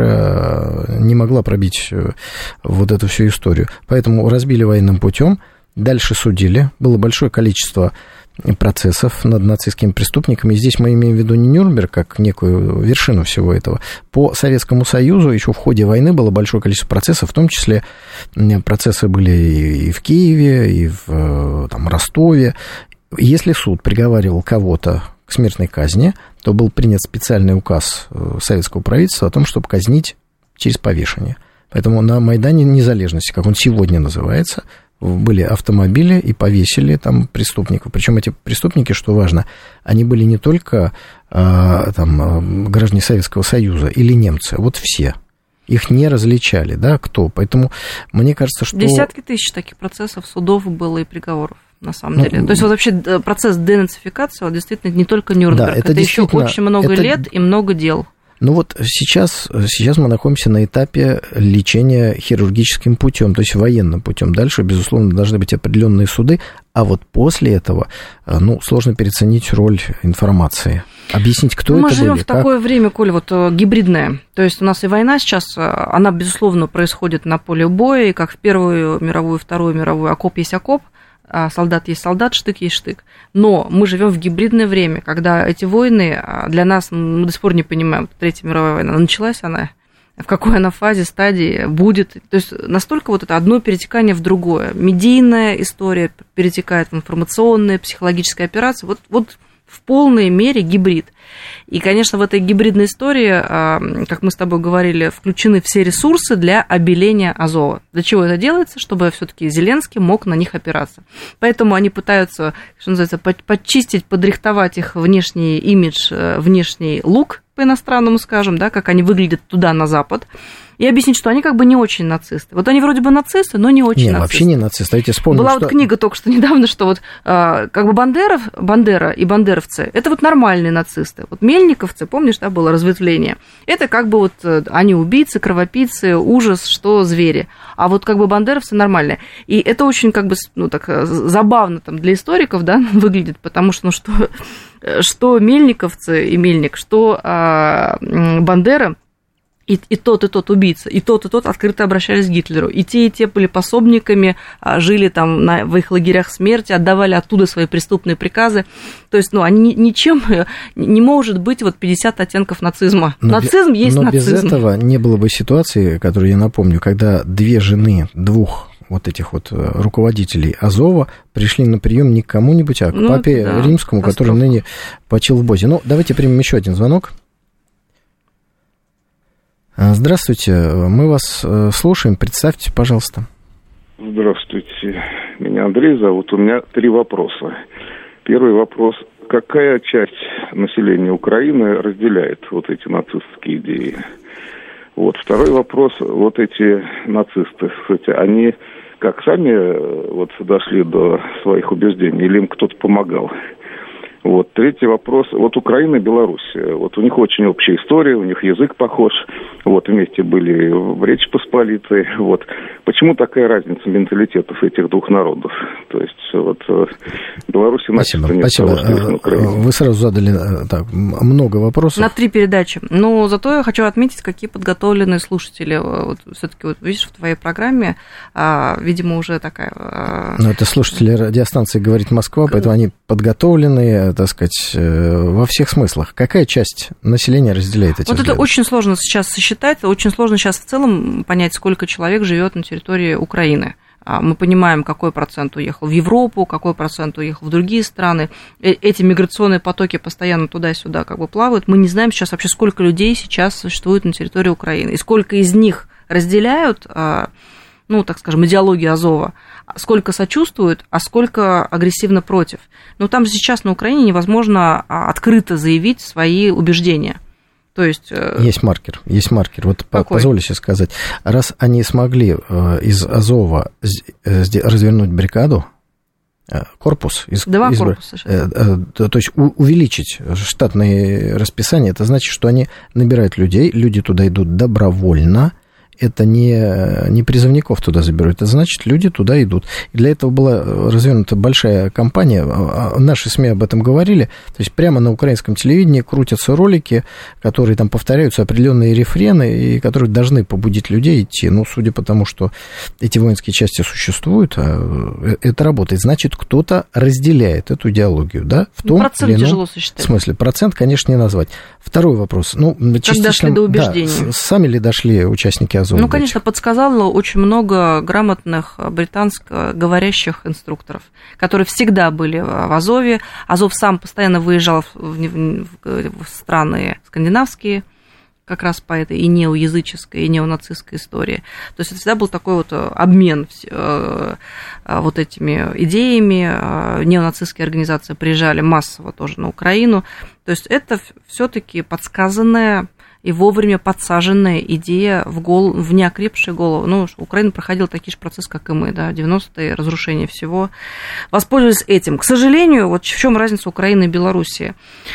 хорошая, не могла пробить вот эту всю историю. Поэтому разбили военным путем, дальше судили, было большое количество процессов над нацистскими преступниками. И здесь мы имеем в виду не Нюрнберг, как некую вершину всего этого. По Советскому Союзу еще в ходе войны было большое количество процессов, в том числе процессы были и в Киеве, и в там, Ростове. Если суд приговаривал кого-то к смертной казни, то был принят специальный указ советского правительства о том, чтобы казнить через повешение. Поэтому на Майдане Незалежности, как он сегодня называется, были автомобили и повесили там преступников. Причем эти преступники, что важно, они были не только а, там, граждане Советского Союза или немцы, вот все. Их не различали, да, кто. Поэтому мне кажется, что... Десятки тысяч таких процессов, судов было и приговоров, на самом ну, деле. То есть вот вообще процесс денацификации, вот, действительно, не только Нюрнберг, да, это, это еще очень много это... лет и много дел. Ну вот сейчас, сейчас мы находимся на этапе лечения хирургическим путем, то есть военным путем. Дальше, безусловно, должны быть определенные суды, а вот после этого, ну, сложно переоценить роль информации. Объяснить, кто ну, это были. Мы живем в такое как... время, Коль, вот гибридное. То есть у нас и война сейчас, она, безусловно, происходит на поле боя, и как в Первую мировую, Вторую мировую, окоп есть окоп, солдат есть солдат, штык есть штык. Но мы живем в гибридное время, когда эти войны для нас, мы до сих пор не понимаем, Третья мировая война, началась она, в какой она фазе, стадии будет. То есть настолько вот это одно перетекание в другое. Медийная история перетекает в информационные, психологические операции. Вот, вот в полной мере гибрид. И, конечно, в этой гибридной истории, как мы с тобой говорили, включены все ресурсы для обеления Азова. Для чего это делается? Чтобы все-таки Зеленский мог на них опираться. Поэтому они пытаются, что называется, подчистить, подрихтовать их внешний имидж, внешний лук, по-иностранному скажем, да, как они выглядят туда, на Запад, и объяснить, что они как бы не очень нацисты. Вот они вроде бы нацисты, но не очень не, нацисты. Вообще не нацисты. Я тебе вспомнил, Была что... вот книга только что недавно, что вот как бы Бандеров, Бандера и бандеровцы, это вот нормальные нацисты. Вот мельниковцы, помнишь, да, было разветвление. Это как бы вот они убийцы, кровопийцы, ужас, что звери. А вот как бы бандеровцы нормальные. И это очень как бы, ну, так забавно там для историков, да, выглядит, потому что, ну, что, что мельниковцы и мельник, что а, Бандера, И, и тот, и тот убийца, и тот, и тот открыто обращались к Гитлеру. И те, и те были пособниками, жили там на, в их лагерях смерти, отдавали оттуда свои преступные приказы. То есть, ну, они ничем не может быть вот пятьдесят оттенков нацизма. Но нацизм без, есть но нацизм. Но без этого не было бы ситуации, которую я напомню, когда две жены двух вот этих вот руководителей Азова пришли на прием не к кому-нибудь, а к ну, папе да, римскому, который ныне почил в Бозе. Ну, давайте примем еще один звонок. Здравствуйте, мы вас слушаем, представьте, пожалуйста. Здравствуйте, меня Андрей зовут, у меня три вопроса. Первый вопрос, какая часть населения Украины разделяет вот эти нацистские идеи? Вот, второй вопрос, вот эти нацисты, кстати, они как сами вот дошли до своих убеждений, или им кто-то помогал? Вот, третий вопрос. Вот Украина и Беларусь. Вот у них очень общая история, у них язык похож. Вот, вместе были в Речи Посполитой. Вот. Почему такая разница менталитетов этих двух народов? То есть, вот, Беларусь и Спасибо, спасибо. Вы сразу задали так, много вопросов. На три передачи. Но зато я хочу отметить, какие подготовленные слушатели. Вот, все-таки, вот, видишь, в твоей программе, а, видимо, уже такая... А... Ну, это слушатели радиостанции «Говорит Москва», поэтому они подготовленные, так сказать, во всех смыслах. Какая часть населения разделяет эти Вот взгляды? Это очень сложно сейчас сосчитать, очень сложно сейчас в целом понять, сколько человек живет на территории Украины. Мы понимаем, какой процент уехал в Европу, какой процент уехал в другие страны. Эти миграционные потоки постоянно туда-сюда как бы плавают. Мы не знаем сейчас вообще, сколько людей сейчас существует на территории Украины. И сколько из них разделяют, ну, так скажем, идеологию Азова, сколько сочувствуют, а сколько агрессивно против. Но там же сейчас на Украине невозможно открыто заявить свои убеждения. То есть... Есть маркер, есть маркер. Вот какой? Позволю себе сказать. Раз они смогли из Азова развернуть бригаду, корпус. Из, Два избра... корпуса. То есть увеличить штатное расписание, это значит, что они набирают людей, люди туда идут добровольно. Это не, не призывников туда заберут, это значит, люди туда идут. И для этого была развернута большая кампания, наши СМИ об этом говорили, то есть прямо на украинском телевидении крутятся ролики, которые там повторяются определенные рефрены, и которые должны побудить людей идти. Ну, судя по тому, что эти воинские части существуют, это работает. Значит, кто-то разделяет эту идеологию, да? В том, процент или ином тяжело сосчитать. В смысле, процент, конечно, не назвать. Второй вопрос. Ну, как частично, дошли до убеждений? Да, сами ли дошли участники Азова? Ну, конечно, подсказало очень много грамотных британско-говорящих инструкторов, которые всегда были в Азове. Азов сам постоянно выезжал в, в, в страны скандинавские, как раз по этой и неоязыческой, и неонацистской истории. То есть это всегда был такой вот обмен вот этими идеями. Неонацистские организации приезжали массово тоже на Украину. То есть это все-таки подсказанная и вовремя подсаженная идея в, гол... в неокрепшие головы. Ну, Украина проходила такие же процессы, как и мы, да, девяностые, разрушение всего. Воспользовались этим. К сожалению, вот в чем разница Украины и Белоруссии?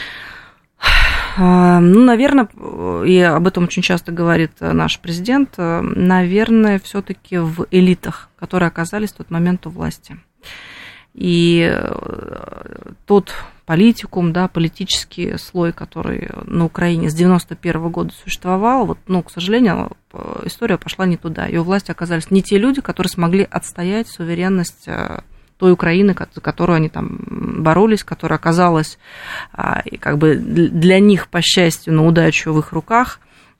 Ну, наверное, и об этом очень часто говорит наш президент, наверное, все-таки в элитах, которые оказались в тот момент у власти. И тот политикум, да, политический слой, который на Украине с девяносто первого года существовал, вот, ну, к сожалению, история пошла не туда. И у власти оказались не те люди, которые смогли отстоять суверенность той Украины, за которую они там боролись, которая оказалась как бы для них, по счастью, на удачу в их руках.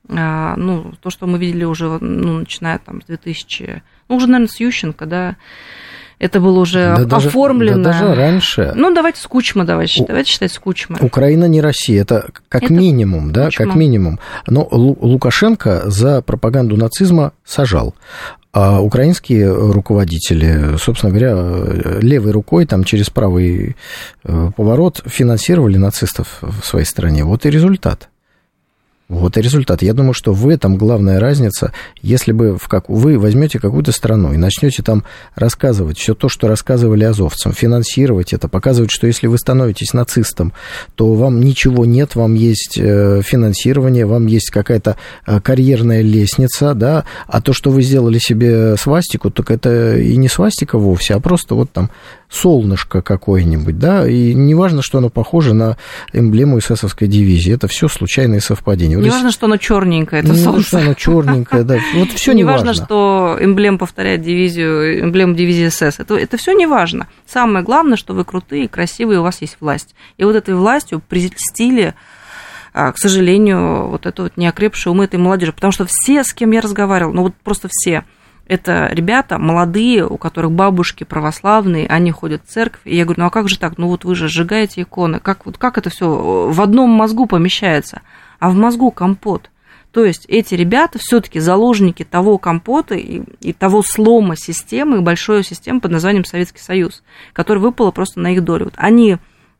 Ну, то, что мы видели уже, ну, начиная там с две тысячи, ну, уже, наверное, с Ющенко, да, это было уже да оформлено. Даже, да даже раньше. Ну, давайте с Кучма, давайте, давайте считать с Кучма. Украина не Россия, это как это минимум, да, Кучма. Как минимум. Но Лукашенко за пропаганду нацизма сажал. А украинские руководители, собственно говоря, левой рукой там через правый поворот финансировали нацистов в своей стране. Вот и результат. Вот и результат. Я думаю, что в этом главная разница. Если бы в как... вы возьмете какую-то страну и начнете там рассказывать все то, что рассказывали азовцам, финансировать это, показывать, что если вы становитесь нацистом, то вам ничего нет, вам есть финансирование, вам есть какая-то карьерная лестница, да, а то, что вы сделали себе свастику, так это и не свастика вовсе, а просто вот там солнышко какое-нибудь, да, и не важно, что оно похоже на эмблему эсэсовской дивизии, это все случайные совпадения. Не вот важно, здесь... что оно черненькое, это не солнце. Важно, что оно черненькое, да, вот все не, не важно. важно, что эмблем повторяет дивизию, эмблему дивизии СС, это, это все не важно. Самое главное, что вы крутые, красивые, у вас есть власть. И вот этой властью прельстили, к сожалению, вот эту вот неокрепшую умы этой молодежи, потому что все, с кем я разговаривала, ну вот просто все, это ребята молодые, у которых бабушки православные, они ходят в церковь. И я говорю, ну а как же так? Ну вот вы же сжигаете иконы. Как, вот, как это все в одном мозгу помещается? А в мозгу компот. То есть эти ребята все-таки заложники того компота и, и того слома системы, большой системы под названием Советский Союз, который выпало просто на их долю. Вот они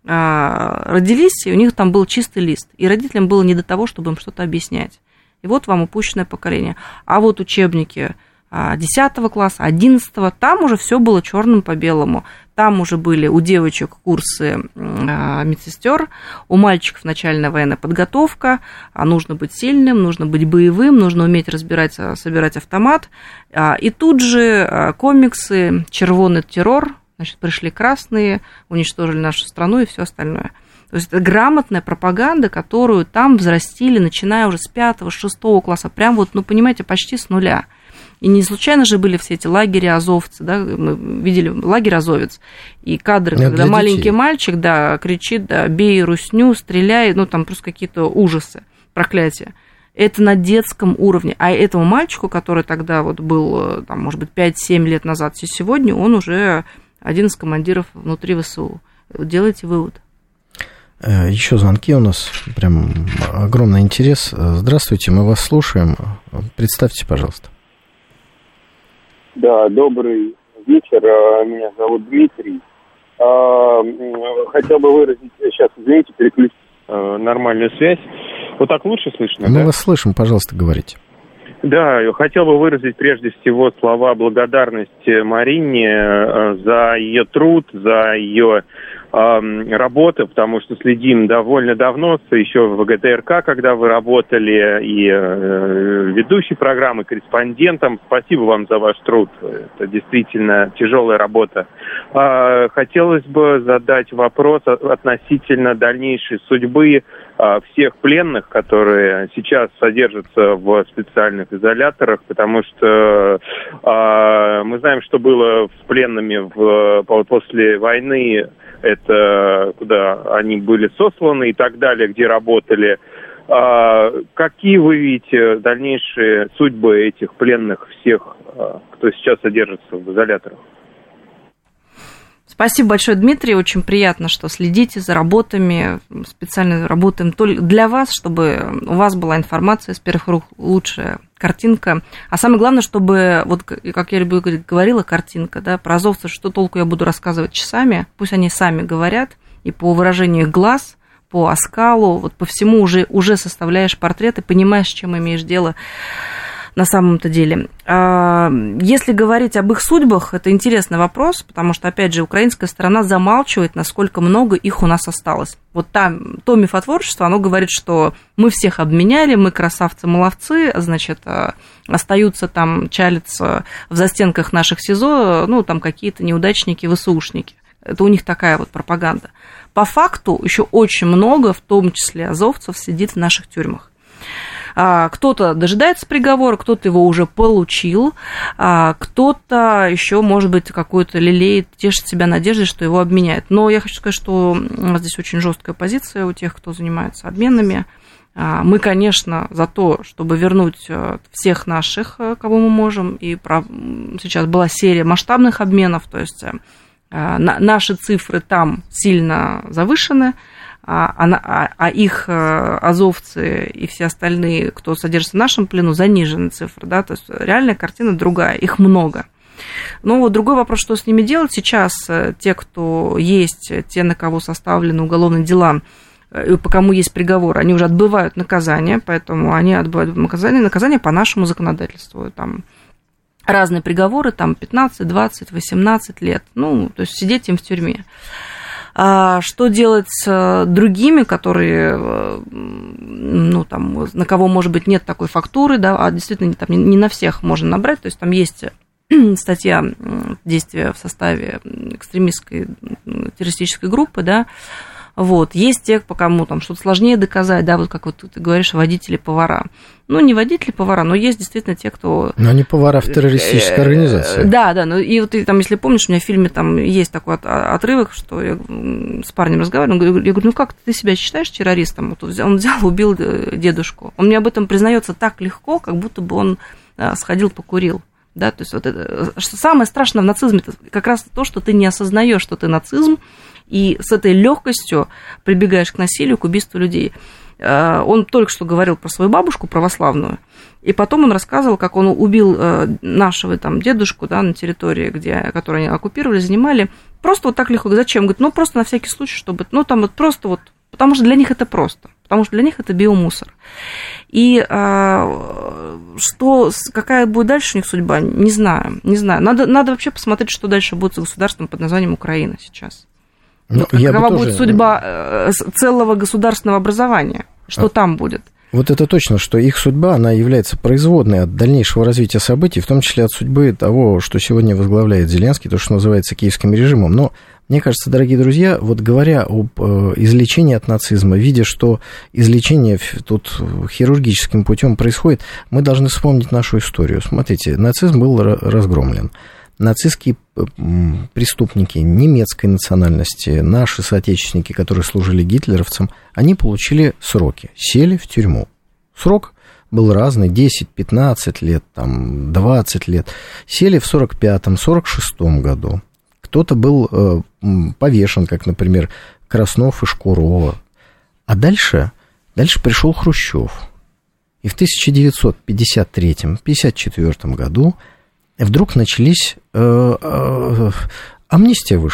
а, родились, и у них там был чистый лист. И родителям было не до того, чтобы им что-то объяснять. И вот вам упущенное поколение. А вот учебники десятого класса, одиннадцатого, там уже все было черным по белому. Там уже были у девочек курсы медсестер, у мальчиков начальная военная подготовка, нужно быть сильным, нужно быть боевым, нужно уметь разбирать, собирать автомат. И тут же комиксы «Червоный террор», значит, пришли красные, уничтожили нашу страну и все остальное. То есть это грамотная пропаганда, которую там взрастили, начиная уже с пятого, шестого класса, прям вот, ну, понимаете, почти с нуля. И не случайно же были все эти лагеря азовцы, да, мы видели лагерь азовец, и кадры, для когда детей. Маленький мальчик, да, кричит, да, бей русню, стреляй, ну, там просто какие-то ужасы, проклятия. Это на детском уровне. А этому мальчику, который тогда вот был, там, может быть, пять-семь лет назад, сегодня он уже один из командиров внутри ВСУ. Делайте вывод. Еще звонки у нас, прям огромный интерес. Здравствуйте, мы вас слушаем. Представьте, пожалуйста. Да, добрый вечер. Меня зовут Дмитрий. Хотел бы выразить, сейчас, извините, переключить нормальную связь. Вот так лучше слышно, Мы да? вас слышим, пожалуйста, говорите. Да, я хотел бы выразить прежде всего слова благодарности Марине за ее труд, за ее работы, потому что следим довольно давно, еще в ГТРК, когда вы работали, и э, ведущей программы, корреспондентом. Спасибо вам за ваш труд. Это действительно тяжелая работа. А, хотелось бы задать вопрос относительно дальнейшей судьбы а, всех пленных, которые сейчас содержатся в специальных изоляторах, потому что а, мы знаем, что было с пленными в, после войны. Это куда они были сосланы и так далее, где работали. А, какие вы видите дальнейшие судьбы этих пленных всех, кто сейчас содержится в изоляторах? Спасибо большое, Дмитрий. Очень приятно, что следите за работами. Специально работаем только для вас, чтобы у вас была информация с первых рук, лучшая картинка. А самое главное, чтобы, вот как я люблю говорить, говорила картинка, да, про азовцев, что толку я буду рассказывать часами, пусть они сами говорят, и по выражению их глаз, по оскалу, вот по всему уже, уже составляешь портрет и понимаешь, с чем имеешь дело на самом-то деле. Если говорить об их судьбах, это интересный вопрос, потому что, опять же, украинская сторона замалчивает, насколько много их у нас осталось. Вот там, то мифотворчество, оно говорит, что мы всех обменяли, мы красавцы-молодцы, значит, остаются там, чалятся в застенках наших СИЗО, ну, там какие-то неудачники, ВСУшники. Это у них такая вот пропаганда. По факту еще очень много, в том числе азовцев, сидит в наших тюрьмах. Кто-то дожидается приговора, кто-то его уже получил, кто-то еще, может быть, какой-то лелеет, тешит себя надеждой, что его обменяют. Но я хочу сказать, что у нас здесь очень жесткая позиция у тех, кто занимается обменами. Мы, конечно, за то, чтобы вернуть всех наших, кого мы можем, и сейчас была серия масштабных обменов, то есть наши цифры там сильно завышены, А, а, а их азовцы и все остальные, кто содержится в нашем плену, занижены цифры, да, то есть реальная картина другая, их много. Но вот другой вопрос, что с ними делать сейчас, те, кто есть, те, на кого составлены уголовные дела, и по кому есть приговор, они уже отбывают наказание, поэтому они отбывают наказание, наказание по нашему законодательству, там разные приговоры, там пятнадцать, двадцать, восемнадцать лет, ну, то есть сидеть им в тюрьме. А что делать с другими, которые, ну, там, на кого, может быть, нет такой фактуры, да, а действительно там не на всех можно набрать, то есть там есть статья действия в составе экстремистской террористической группы, да, вот, есть те, по кому там что-то сложнее доказать, да, вот как вот ты говоришь, водители, повара. Ну, не водители, повара, но есть действительно те, кто... Но они повара в террористической организации. Да, да, ну и вот ты там, если помнишь, у меня в фильме там есть такой отрывок, что я с парнем разговариваю, я говорю, ну как, ты себя считаешь террористом? Вот он взял, убил дедушку. Он мне об этом признается так легко, как будто бы он сходил, покурил. Да, то есть вот это, что самое страшное в нацизме, это как раз то, что ты не осознаешь, что ты нацизм, и с этой легкостью прибегаешь к насилию, к убийству людей. Он только что говорил про свою бабушку православную, и потом он рассказывал, как он убил нашего там дедушку, да, на территории, где, которую они оккупировали, занимали, просто вот так легко. Зачем? Говорит, ну просто на всякий случай, чтобы, ну там вот просто вот, потому что для них это просто, потому что для них это биомусор. И а, что, какая будет дальше у них судьба, не знаю, не знаю. Надо, надо вообще посмотреть, что дальше будет с государством под названием Украина сейчас. Ну, какова будет тоже... судьба целого государственного образования? Что а, там будет? Вот это точно, что их судьба, она является производной от дальнейшего развития событий, в том числе от судьбы того, что сегодня возглавляет Зеленский, то, что называется киевским режимом. Но мне кажется, дорогие друзья, вот говоря об излечении от нацизма, видя, что излечение тут хирургическим путем происходит, мы должны вспомнить нашу историю. Смотрите, нацизм был разгромлен. Нацистские преступники немецкой национальности, наши соотечественники, которые служили гитлеровцам, они получили сроки, сели в тюрьму. Срок был разный, десять-пятнадцать лет, там, двадцать лет. Сели в сорок пятом, сорок шестом году. Кто-то был э, повешен, как, например, Краснов и Шкурова. А дальше, дальше пришел Хрущев. И в тысяча девятьсот пятьдесят третьем — пятьдесят четвёртом году вдруг начались... Э, э, амнистия вышла.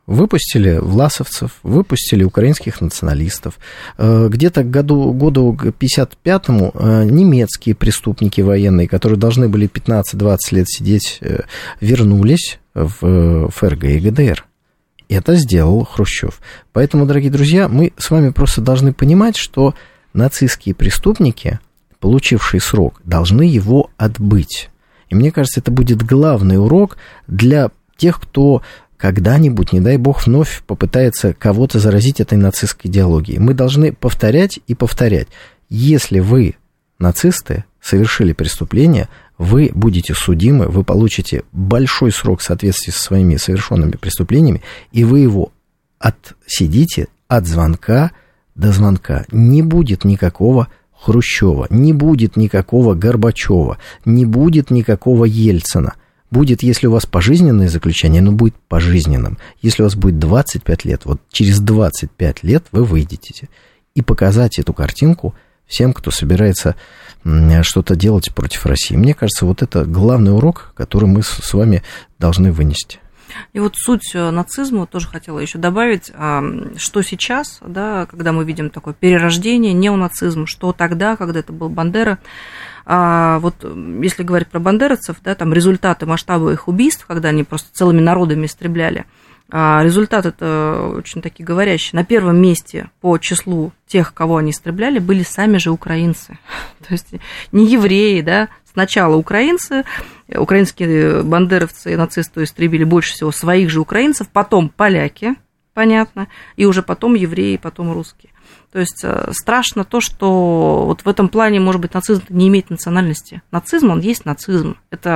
Выпустили власовцев, выпустили украинских националистов. Где-то к году, году к пятьдесят пятому немецкие преступники военные, которые должны были пятнадцать-двадцать лет сидеть, вернулись в ФРГ и ГДР. Это сделал Хрущев. Поэтому, дорогие друзья, мы с вами просто должны понимать, что нацистские преступники, получившие срок, должны его отбыть. И мне кажется, это будет главный урок для тех, кто когда-нибудь, не дай бог, вновь попытается кого-то заразить этой нацистской идеологией. Мы должны повторять и повторять. Если вы, нацисты, совершили преступление, вы будете судимы, вы получите большой срок в соответствии со своими совершенными преступлениями, и вы его отсидите от звонка до звонка. Не будет никакого Хрущева, не будет никакого Горбачева, не будет никакого Ельцина. Будет, если у вас пожизненное заключение, оно будет пожизненным. Если у вас будет двадцать пять лет, вот через двадцать пять лет вы выйдете. И показать эту картинку всем, кто собирается что-то делать против России. Мне кажется, вот это главный урок, который мы с вами должны вынести. И вот суть нацизма тоже хотела еще добавить, что сейчас, да, когда мы видим такое перерождение, неонацизм, что тогда, когда это был Бандера. А вот если говорить про бандеровцев, да, там результаты масштаба их убийств, когда они просто целыми народами истребляли, а результат это очень такие говорящие. На первом месте по числу тех, кого они истребляли, были сами же украинцы. То есть не евреи, да, сначала украинцы, украинские бандеровцы и нацисты истребили больше всего своих же украинцев, потом поляки, понятно, и уже потом евреи, потом русские. То есть страшно то, что вот в этом плане, может быть, нацизм не имеет национальности. Нацизм, он есть нацизм. Это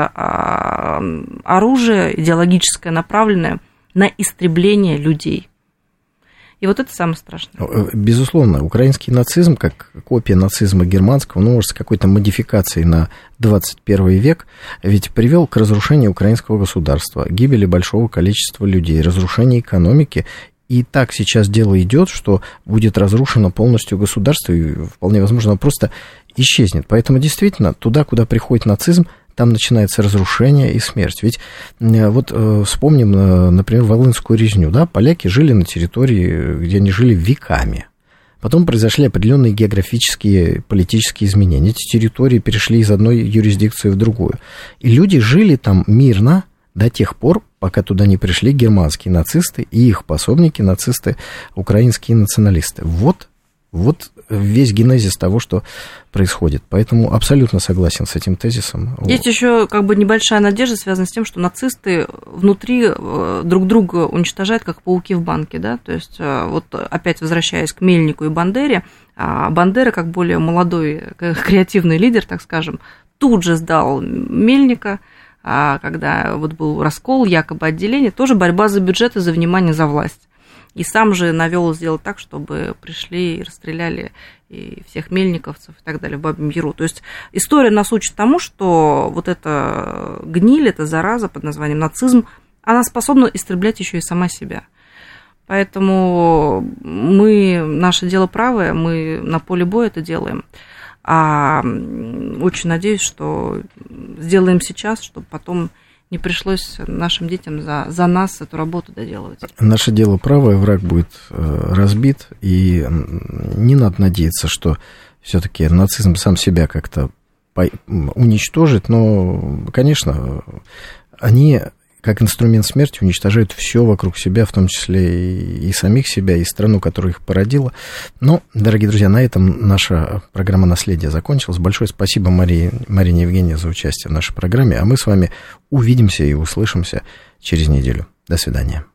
оружие идеологическое, направленное на истребление людей. И вот это самое страшное. Безусловно, украинский нацизм, как копия нацизма германского, ну, может, с какой-то модификацией на двадцать первый век, ведь привел к разрушению украинского государства, гибели большого количества людей, разрушению экономики. И так сейчас дело идет, что будет разрушено полностью государство, и вполне возможно, оно просто исчезнет. Поэтому действительно, туда, куда приходит нацизм, там начинается разрушение и смерть. Ведь вот вспомним, например, Волынскую резню. Да? Поляки жили на территории, где они жили веками. Потом произошли определенные географические, политические изменения. Эти территории перешли из одной юрисдикции в другую. И люди жили там мирно до тех пор, пока туда не пришли германские нацисты и их пособники, нацисты, украинские националисты. Вот, вот весь генезис того, что происходит. Поэтому абсолютно согласен с этим тезисом. Есть еще как бы небольшая надежда, связанная с тем, что нацисты внутри друг друга уничтожают, как пауки в банке. Да? То есть, вот опять возвращаясь к Мельнику и Бандере, Бандера, как более молодой, креативный лидер, так скажем, тут же сдал Мельника, когда вот был раскол, якобы отделение, тоже борьба за бюджет и за внимание, за власть. И сам же навел сделать так, чтобы пришли и расстреляли и всех мельниковцев и так далее в Бабьем Яру. То есть история нас учит тому, что вот эта гниль, эта зараза под названием нацизм, она способна истреблять еще и сама себя. Поэтому мы, наше дело правое, мы на поле боя это делаем. А очень надеюсь, что сделаем сейчас, чтобы потом не пришлось нашим детям за, за нас эту работу доделывать. Наше дело правое, враг будет разбит, и не надо надеяться, что все-таки нацизм сам себя как-то уничтожит, но, конечно, они как инструмент смерти уничтожают все вокруг себя, в том числе и, и самих себя, и страну, которая их породила. Но, дорогие друзья, на этом наша программа «Наследие» закончилась. Большое спасибо Марии, Марине Евгении за участие в нашей программе, а мы с вами увидимся и услышимся через неделю. До свидания.